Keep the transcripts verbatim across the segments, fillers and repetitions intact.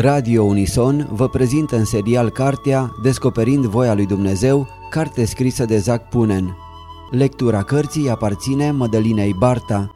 Radio Unison vă prezintă în serial cartea Descoperind voia lui Dumnezeu, carte scrisă de Zac Punen. Lectura cărții aparține Mădălinei Barta.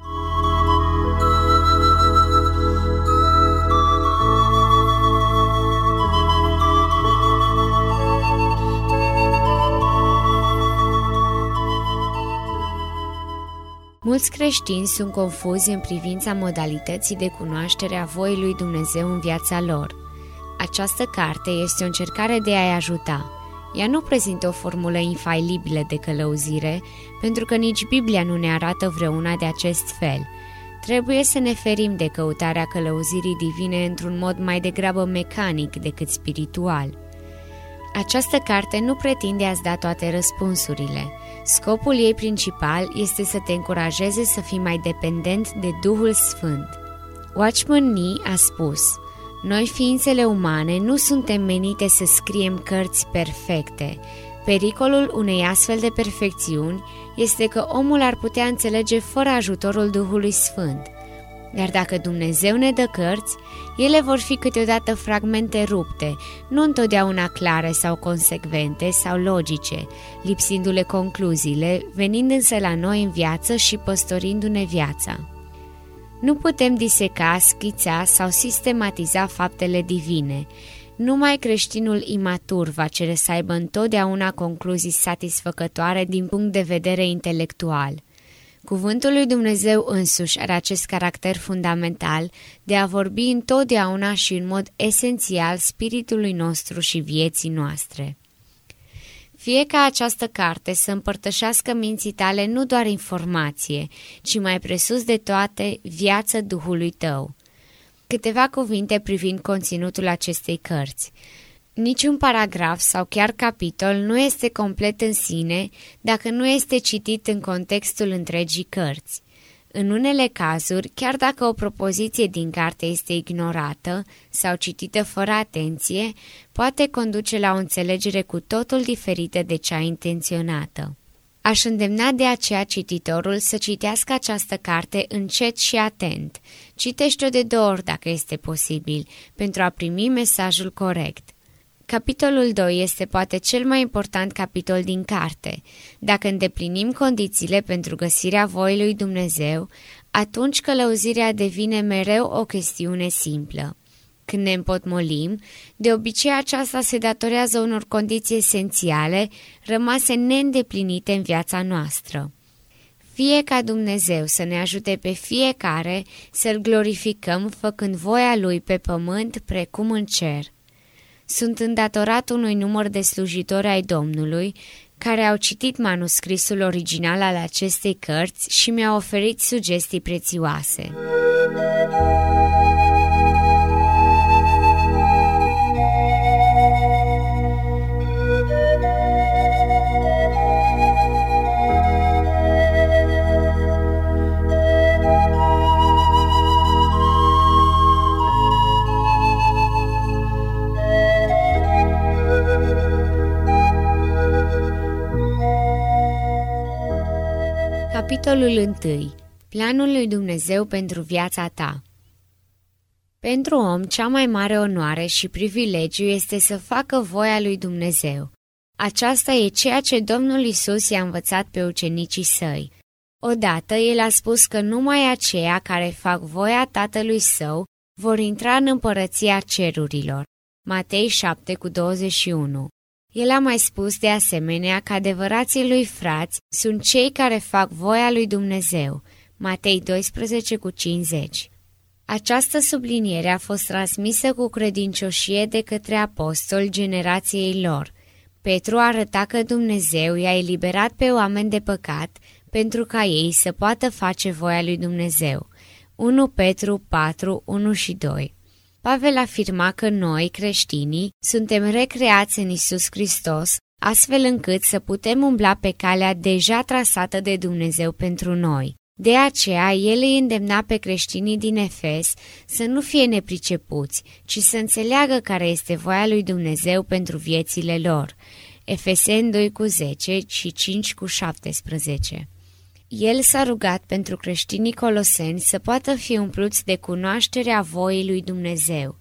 Mulți creștini sunt confuzi în privința modalității de cunoaștere a voii lui Dumnezeu în viața lor. Această carte este o încercare de a-i ajuta. Ea nu prezintă o formulă infailibilă de călăuzire, pentru că nici Biblia nu ne arată vreuna de acest fel. Trebuie să ne ferim de căutarea călăuzirii divine într-un mod mai degrabă mecanic decât spiritual. Această carte nu pretinde a-ți da toate răspunsurile. Scopul ei principal este să te încurajeze să fii mai dependent de Duhul Sfânt. Watchman Nee a spus: noi, ființele umane, nu suntem menite să scriem cărți perfecte. Pericolul unei astfel de perfecțiuni este că omul ar putea înțelege fără ajutorul Duhului Sfânt. Dar dacă Dumnezeu ne dă cărți, ele vor fi câteodată fragmente rupte, nu întotdeauna clare sau consecvente sau logice, lipsindu-le concluziile, venind însă la noi în viață și păstorindu-ne viața. Nu putem diseca, schița sau sistematiza faptele divine. Numai creștinul imatur va cere să aibă întotdeauna concluzii satisfăcătoare din punct de vedere intelectual. Cuvântul lui Dumnezeu însuși are acest caracter fundamental de a vorbi întotdeauna și în mod esențial spiritului nostru și vieții noastre. Fie ca această carte să împărtășească minții tale nu doar informație, ci mai presus de toate viața Duhului tău. Câteva cuvinte privind conținutul acestei cărți. Niciun paragraf sau chiar capitol nu este complet în sine dacă nu este citit în contextul întregii cărți. În unele cazuri, chiar dacă o propoziție din carte este ignorată sau citită fără atenție, poate conduce la o înțelegere cu totul diferită de cea intenționată. Aș îndemna de aceea cititorul să citească această carte încet și atent. Citește-o de două ori dacă este posibil, pentru a primi mesajul corect. Capitolul doi este poate cel mai important capitol din carte. Dacă îndeplinim condițiile pentru găsirea voii lui Dumnezeu, atunci călăuzirea devine mereu o chestiune simplă. Când ne împotmolim, de obicei aceasta se datorează unor condiții esențiale rămase neîndeplinite în viața noastră. Fie ca Dumnezeu să ne ajute pe fiecare să-L glorificăm făcând voia Lui pe pământ precum în cer. Sunt îndatorat unui număr de slujitori ai Domnului care au citit manuscrisul original al acestei cărți și mi-au oferit sugestii prețioase. Capitolul unu. Planul lui Dumnezeu pentru viața ta. Pentru om, cea mai mare onoare și privilegiu este să facă voia lui Dumnezeu. Aceasta e ceea ce Domnul Iisus i-a învățat pe ucenicii săi. Odată, el a spus că numai aceia care fac voia Tatălui Său vor intra în împărăția cerurilor. Matei șapte cu douăzeci și unu. El a mai spus de asemenea că adevărații lui frați sunt cei care fac voia lui Dumnezeu. Matei doisprezece cu cincizeci. Această subliniere a fost transmisă cu credincioșie de către apostoli generației lor. Petru arăta că Dumnezeu i-a eliberat pe oameni de păcat pentru ca ei să poată face voia lui Dumnezeu. unu Petru patru, unu și doi. Pavel afirma că noi, creștinii, suntem recreați în Iisus Hristos, astfel încât să putem umbla pe calea deja trasată de Dumnezeu pentru noi. De aceea, el îi îndemna pe creștinii din Efes să nu fie nepricepuți, ci să înțeleagă care este voia lui Dumnezeu pentru viețile lor. Efeseni doi cu zece și cinci cu șaptesprezece. El s-a rugat pentru creștinii coloseni să poată fi umpluți de cunoașterea voii lui Dumnezeu.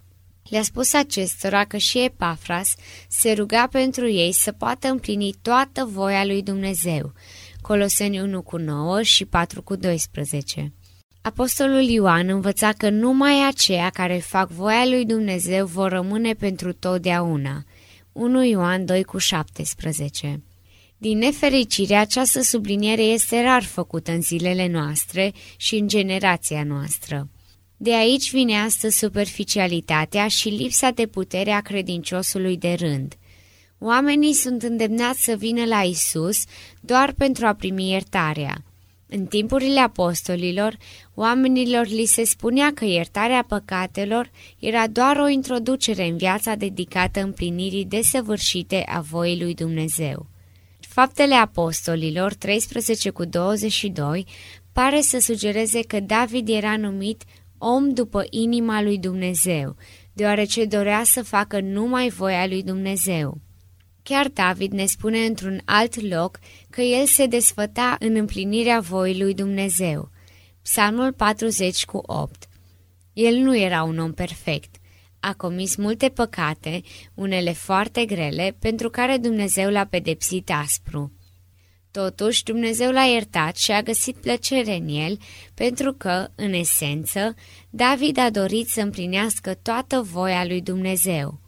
Le-a spus acestora că și Epafras se ruga pentru ei să poată împlini toată voia lui Dumnezeu. Coloseni unu cu nouă și patru cu doisprezece. Apostolul Ioan învăța că numai aceia care fac voia lui Dumnezeu vor rămâne pentru totdeauna. unu Ioan doi cu șaptesprezece. Din nefericire, această subliniere este rar făcută în zilele noastre și în generația noastră. De aici vine astăzi superficialitatea și lipsa de putere a credinciosului de rând. Oamenii sunt îndemnați să vină la Isus doar pentru a primi iertarea. În timpurile apostolilor, oamenilor li se spunea că iertarea păcatelor era doar o introducere în viața dedicată împlinirii desăvârșite a voii lui Dumnezeu. Faptele apostolilor treisprezece cu douăzeci și doi pare să sugereze că David era numit om după inima lui Dumnezeu, deoarece dorea să facă numai voia lui Dumnezeu. Chiar David ne spune într-un alt loc că el se desfăta în împlinirea voii lui Dumnezeu. Psalmul patruzeci cu opt. El nu era un om perfect. A comis multe păcate, unele foarte grele, pentru care Dumnezeu l-a pedepsit aspru. Totuși, Dumnezeu l-a iertat și a găsit plăcere în el, pentru că, în esență, David a dorit să împlinească toată voia lui Dumnezeu.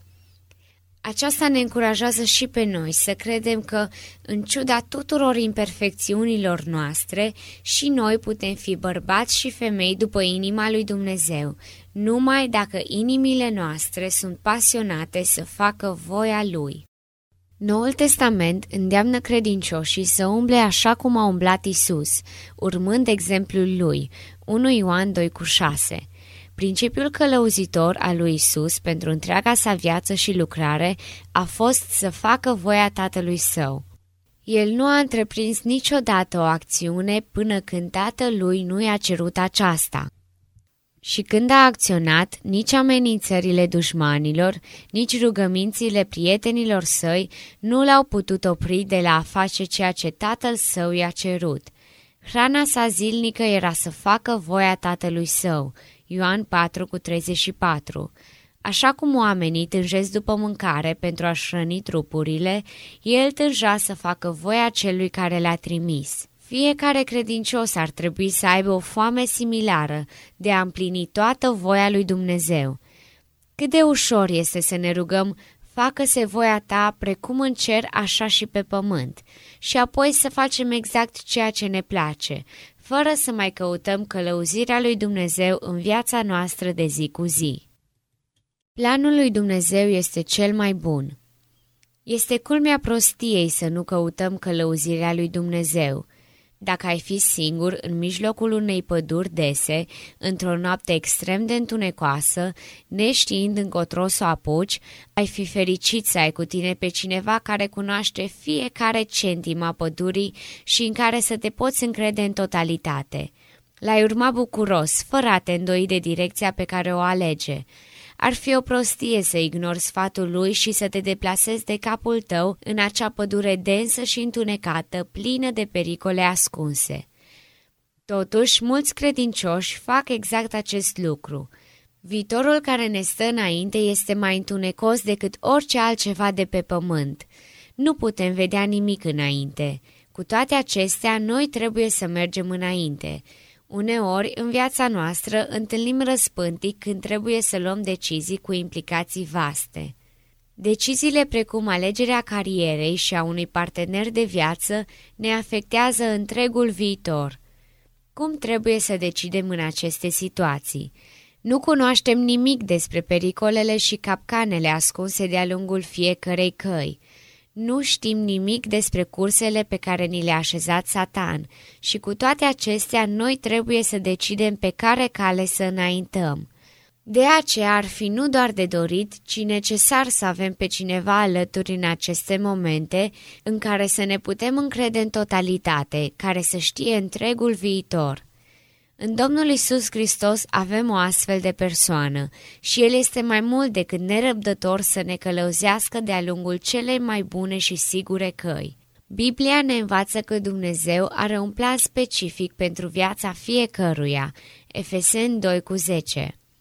Aceasta ne încurajează și pe noi să credem că, în ciuda tuturor imperfecțiunilor noastre, și noi putem fi bărbați și femei după inima lui Dumnezeu, numai dacă inimile noastre sunt pasionate să facă voia Lui. Noul Testament îndeamnă credincioșii să umble așa cum a umblat Isus, urmând exemplul Lui, unu Ioan doi cu șase. Principiul călăuzitor al lui Isus pentru întreaga sa viață și lucrare a fost să facă voia Tatălui Său. El nu a întreprins niciodată o acțiune până când Tatălui nu i-a cerut aceasta. Și când a acționat, nici amenințările dușmanilor, nici rugămințile prietenilor săi nu l-au putut opri de la a face ceea ce Tatăl Său i-a cerut. Hrana sa zilnică era să facă voia Tatălui Său, Ioan patru cu treizeci și patru. Așa cum oamenii tânjesc după mâncare pentru a-și hrăni trupurile, el tânja să facă voia celui care l-a trimis. Fiecare credincios ar trebui să aibă o foame similară de a împlini toată voia lui Dumnezeu. Cât de ușor este să ne rugăm, facă-se voia ta precum în cer, așa și pe pământ, și apoi să facem exact ceea ce ne place, fără să mai căutăm călăuzirea lui Dumnezeu în viața noastră de zi cu zi. Planul lui Dumnezeu este cel mai bun. Este culmea prostiei să nu căutăm călăuzirea lui Dumnezeu. Dacă ai fi singur în mijlocul unei păduri dese, într-o noapte extrem de întunecoasă, neștiind încotro să o apuci, ai fi fericit să ai cu tine pe cineva care cunoaște fiecare centim a pădurii și în care să te poți încrede în totalitate. L-ai urma bucuros, fără a te îndoi de direcția pe care o alege. Ar fi o prostie să ignori sfatul lui și să te deplasezi de capul tău în acea pădure densă și întunecată, plină de pericole ascunse. Totuși, mulți credincioși fac exact acest lucru. Viitorul care ne stă înainte este mai întunecos decât orice altceva de pe pământ. Nu putem vedea nimic înainte. Cu toate acestea, noi trebuie să mergem înainte. Uneori, în viața noastră, întâlnim răspântii când trebuie să luăm decizii cu implicații vaste. Deciziile precum alegerea carierei și a unui partener de viață ne afectează întregul viitor. Cum trebuie să decidem în aceste situații? Nu cunoaștem nimic despre pericolele și capcanele ascunse de-a lungul fiecărei căi. Nu știm nimic despre cursele pe care ni le-a așezat Satan și cu toate acestea noi trebuie să decidem pe care cale să înaintăm. De aceea ar fi nu doar de dorit, ci necesar să avem pe cineva alături în aceste momente în care să ne putem încrede în totalitate, care să știe întregul viitor. În Domnul Iisus Hristos avem o astfel de persoană și El este mai mult decât nerăbdător să ne călăuzească de-a lungul celei mai bune și sigure căi. Biblia ne învață că Dumnezeu are un plan specific pentru viața fiecăruia, Efeseni doi cu zece.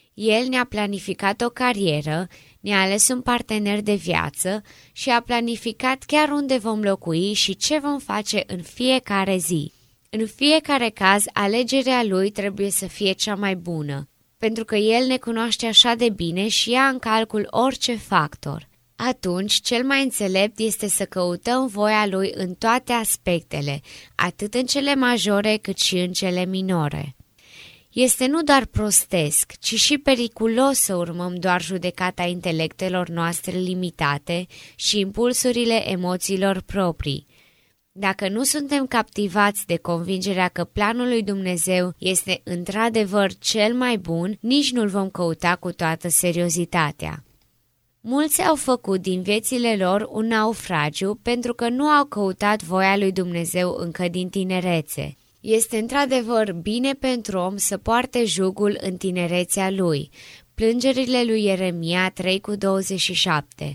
El ne-a planificat o carieră, ne-a ales un partener de viață și a planificat chiar unde vom locui și ce vom face în fiecare zi. În fiecare caz, alegerea lui trebuie să fie cea mai bună, pentru că El ne cunoaște așa de bine și ia în calcul orice factor. Atunci, cel mai înțelept este să căutăm voia Lui în toate aspectele, atât în cele majore cât și în cele minore. Este nu doar prostesc, ci și periculos să urmăm doar judecata intelectelor noastre limitate și impulsurile emoțiilor proprii. Dacă nu suntem captivați de convingerea că planul lui Dumnezeu este într-adevăr cel mai bun, nici nu-l vom căuta cu toată seriozitatea. Mulți au făcut din viețile lor un naufragiu pentru că nu au căutat voia lui Dumnezeu încă din tinerețe. Este într-adevăr bine pentru om să poarte jugul în tinerețea lui. Plângerile lui Ieremia trei cu douăzeci și șapte.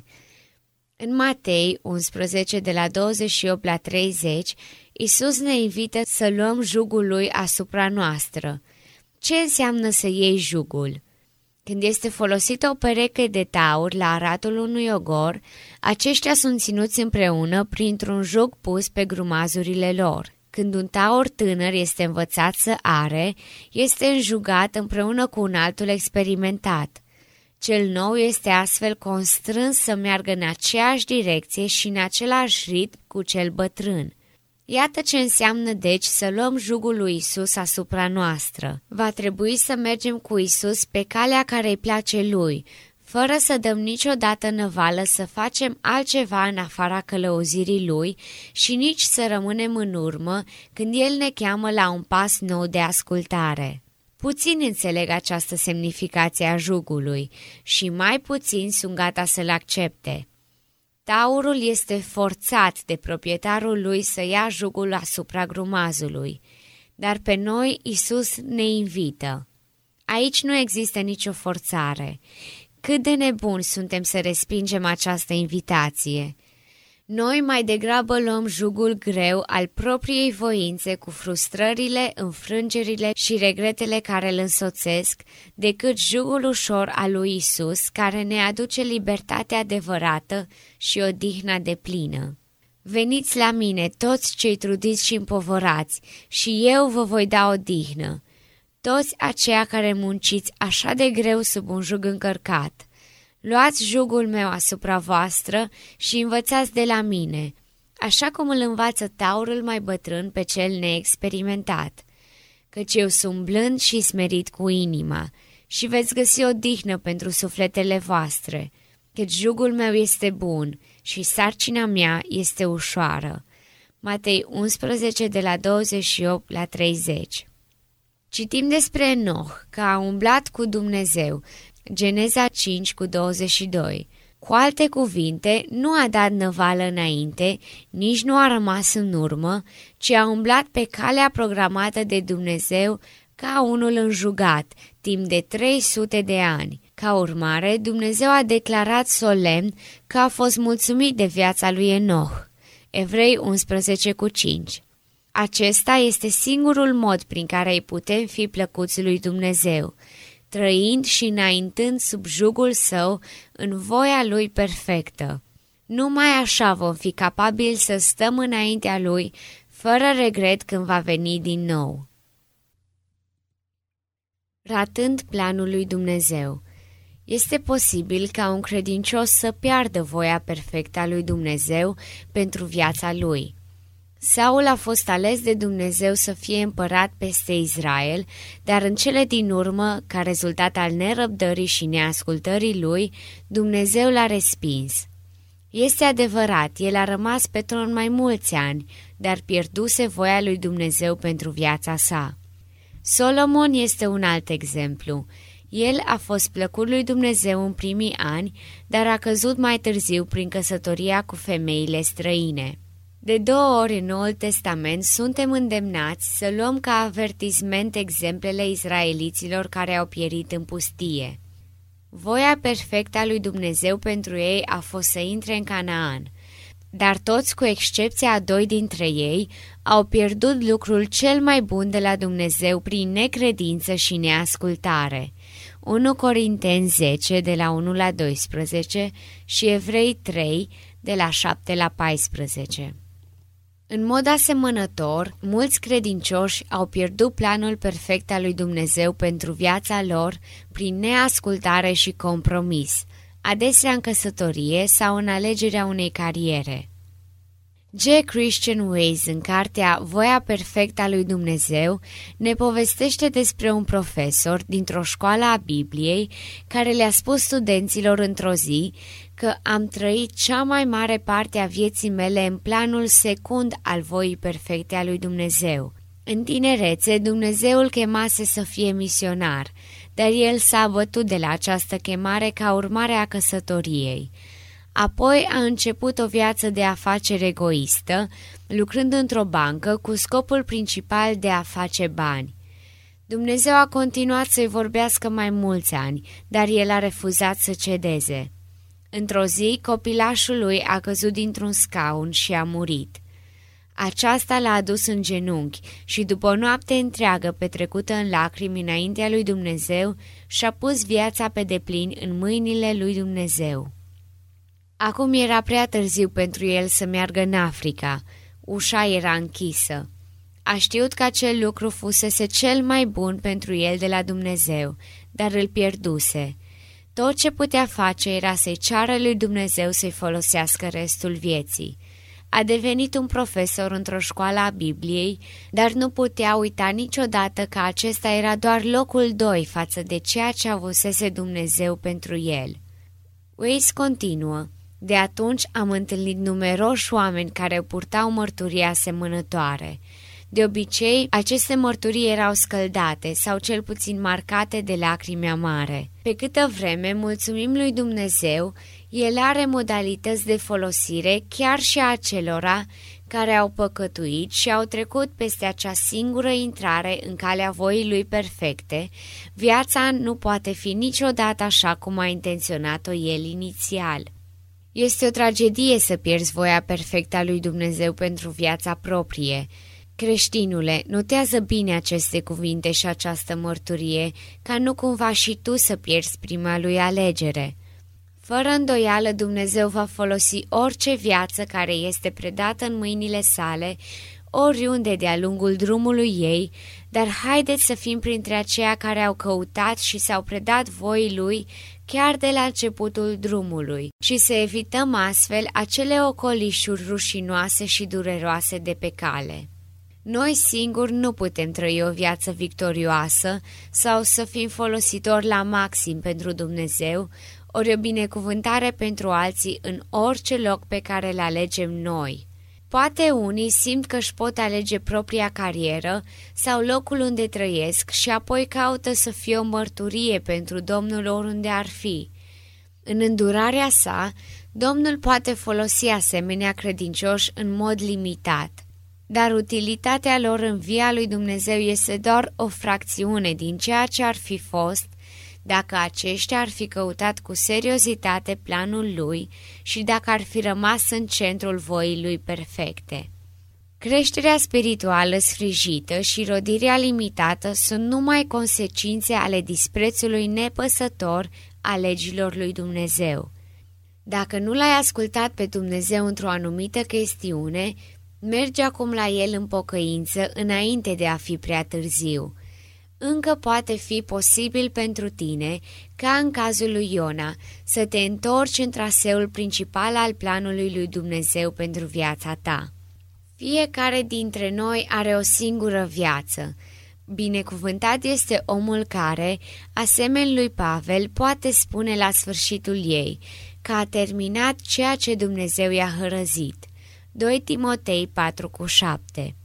În Matei unsprezece de la douăzeci și opt la treizeci, Iisus ne invită să luăm jugul lui asupra noastră. Ce înseamnă să iei jugul? Când este folosită o pereche de taur la aratul unui ogor, aceștia sunt ținuți împreună printr-un jug pus pe grumazurile lor. Când un taur tânăr este învățat să are, este înjugat împreună cu un altul experimentat. Cel nou este astfel constrâns să meargă în aceeași direcție și în același ritm cu cel bătrân. Iată ce înseamnă deci să luăm jugul lui Isus asupra noastră. Va trebui să mergem cu Isus pe calea care îi place lui, fără să dăm niciodată năvală să facem altceva în afara călăuzirii lui și nici să rămânem în urmă când el ne cheamă la un pas nou de ascultare. Puțini înțeleg această semnificație a jugului și mai puțini sunt gata să-l accepte. Taurul este forțat de proprietarul lui să ia jugul asupra grumazului, dar pe noi Isus ne invită. Aici nu există nicio forțare. Cât de nebuni suntem să respingem această invitație! Noi mai degrabă luăm jugul greu al propriei voințe cu frustrările, înfrângerile și regretele care îl însoțesc, decât jugul ușor al lui Isus, care ne aduce libertatea adevărată și odihna deplină. Veniți la mine, toți cei trudiți și împovorați, și eu vă voi da odihnă. Toți aceia care munciți așa de greu sub un jug încărcat. Luați jugul meu asupra voastră și învățați de la mine, așa cum îl învață taurul mai bătrân pe cel neexperimentat, căci eu sunt blând și smerit cu inima și veți găsi odihnă pentru sufletele voastre, căci jugul meu este bun și sarcina mea este ușoară. Matei unsprezece de la douăzeci și opt la treizeci. Citim despre Enoch, că a umblat cu Dumnezeu, Geneza cinci cu douăzeci și doi. Cu alte cuvinte, nu a dat năvală înainte, nici nu a rămas în urmă, ci a umblat pe calea programată de Dumnezeu ca unul înjugat, timp de trei sute de ani. Ca urmare, Dumnezeu a declarat solemn că a fost mulțumit de viața lui Enoch. Evrei unsprezece cu cinci. Acesta este singurul mod prin care îi putem fi plăcuți lui Dumnezeu, trăind și înaintând sub jugul său în voia lui perfectă. Numai așa vom fi capabili să stăm înaintea lui, fără regret când va veni din nou. Ratând planul lui Dumnezeu. Este posibil ca un credincios să piardă voia perfectă a lui Dumnezeu pentru viața lui. Saul a fost ales de Dumnezeu să fie împărat peste Israel, dar în cele din urmă, ca rezultat al nerăbdării și neascultării lui, Dumnezeu l-a respins. Este adevărat, el a rămas pe tron mai mulți ani, dar pierduse voia lui Dumnezeu pentru viața sa. Solomon este un alt exemplu. El a fost plăcut lui Dumnezeu în primii ani, dar a căzut mai târziu prin căsătoria cu femeile străine. De două ori în Noul Testament suntem îndemnați să luăm ca avertisment exemplele izraeliților care au pierit în pustie. Voia perfectă a lui Dumnezeu pentru ei a fost să intre în Canaan, dar toți, cu excepția a doi dintre ei, au pierdut lucrul cel mai bun de la Dumnezeu prin necredință și neascultare. unu Corinteni zece de la unu la doisprezece și Evrei trei de la șapte la paisprezece. În mod asemănător, mulți credincioși au pierdut planul perfect al lui Dumnezeu pentru viața lor prin neascultare și compromis, adesea în căsătorie sau în alegerea unei cariere. J. Christian Weiss, în cartea Voia perfectă a lui Dumnezeu, ne povestește despre un profesor dintr-o școală a Bibliei care le-a spus studenților într-o zi că am trăit cea mai mare parte a vieții mele în planul secund al voii perfecte a lui Dumnezeu. În tinerețe, Dumnezeu îl chemase să fie misionar, dar el s-a abătut de la această chemare ca urmare a căsătoriei. Apoi a început o viață de afaceri egoistă, lucrând într-o bancă cu scopul principal de a face bani. Dumnezeu a continuat să-i vorbească mai mulți ani, dar el a refuzat să cedeze. Într-o zi, copilașul lui a căzut dintr-un scaun și a murit. Aceasta l-a adus în genunchi și după o noapte întreagă petrecută în lacrimi înaintea lui Dumnezeu, și-a pus viața pe deplin în mâinile lui Dumnezeu. Acum era prea târziu pentru el să meargă în Africa. Ușa era închisă. A știut că acel lucru fusese cel mai bun pentru el de la Dumnezeu, dar îl pierduse. Tot ce putea face era să-i ceară lui Dumnezeu să-i folosească restul vieții. A devenit un profesor într-o școală a Bibliei, dar nu putea uita niciodată că acesta era doar locul doi față de ceea ce avusese Dumnezeu pentru el. Weiss continuă: de atunci am întâlnit numeroși oameni care purtau mărturii asemănătoare. De obicei, aceste mărturii erau scăldate sau cel puțin marcate de lacrimi amare. Pe câtă vreme mulțumim lui Dumnezeu, El are modalități de folosire chiar și a acelora care au păcătuit și au trecut peste acea singură intrare în calea voii Lui perfecte. Viața nu poate fi niciodată așa cum a intenționat-o El inițial. Este o tragedie să pierzi voia perfectă a lui Dumnezeu pentru viața proprie. Creștinule, notează bine aceste cuvinte și această mărturie, ca nu cumva și tu să pierzi prima lui alegere. Fără îndoială, Dumnezeu va folosi orice viață care este predată în mâinile sale, oriunde de-a lungul drumului ei, dar haideți să fim printre aceia care au căutat și s-au predat voii Lui chiar de la începutul drumului și să evităm astfel acele ocolișuri rușinoase și dureroase de pe cale. Noi singuri nu putem trăi o viață victorioasă sau să fim folositori la maxim pentru Dumnezeu, ori o binecuvântare pentru alții în orice loc pe care îl alegem noi. Poate unii simt că își pot alege propria carieră sau locul unde trăiesc și apoi caută să fie o mărturie pentru Domnul oriunde ar fi. În îndurarea sa, Domnul poate folosi asemenea credincioși în mod limitat, dar utilitatea lor în via lui Dumnezeu este doar o fracțiune din ceea ce ar fi fost dacă aceștia ar fi căutat cu seriozitate planul lui și dacă ar fi rămas în centrul voii lui perfecte. Creșterea spirituală sfrijită și rodirea limitată sunt numai consecințe ale disprețului nepăsător a legilor lui Dumnezeu. Dacă nu l-ai ascultat pe Dumnezeu într-o anumită chestiune, mergi acum la El în pocăință înainte de a fi prea târziu. Încă poate fi posibil pentru tine, ca în cazul lui Iona, să te întorci în traseul principal al planului lui Dumnezeu pentru viața ta. Fiecare dintre noi are o singură viață. Binecuvântat este omul care, asemeni lui Pavel, poate spune la sfârșitul ei că a terminat ceea ce Dumnezeu i-a hărăzit. doi Timotei patru șapte.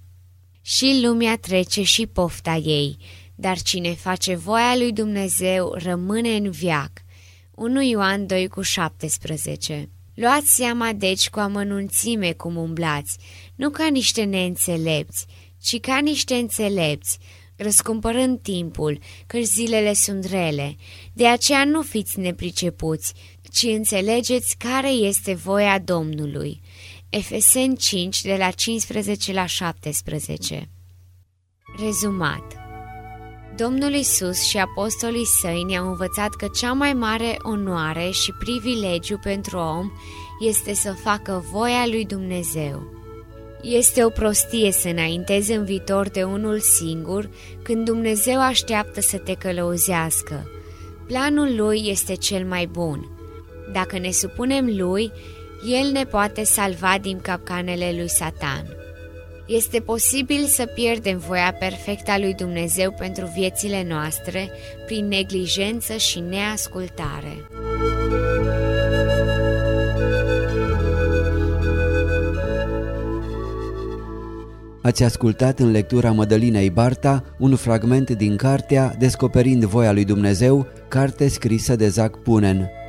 Și lumea trece și pofta ei, dar cine face voia lui Dumnezeu rămâne în veac. unu Ioan doi șaptesprezece. Luați seama deci cu amănunțime cum umblați, nu ca niște neînțelepți, ci ca niște înțelepți, răscumpărând timpul, căci zilele sunt rele. De aceea nu fiți nepricepuți, ci înțelegeți care este voia Domnului. Efeseni cinci, de la cincisprezece la șaptesprezece. Rezumat. Domnul Iisus și apostolii săi ne-au învățat că cea mai mare onoare și privilegiu pentru om este să facă voia lui Dumnezeu. Este o prostie să înaintezi în viitor de unul singur când Dumnezeu așteaptă să te călăuzească. Planul Lui este cel mai bun. Dacă ne supunem Lui, El ne poate salva din capcanele lui Satan. Este posibil să pierdem voia perfectă a lui Dumnezeu pentru viețile noastre prin neglijență și neascultare. Ați ascultat în lectura Mădălinei Barta un fragment din cartea Descoperind voia lui Dumnezeu, carte scrisă de Zac Punen.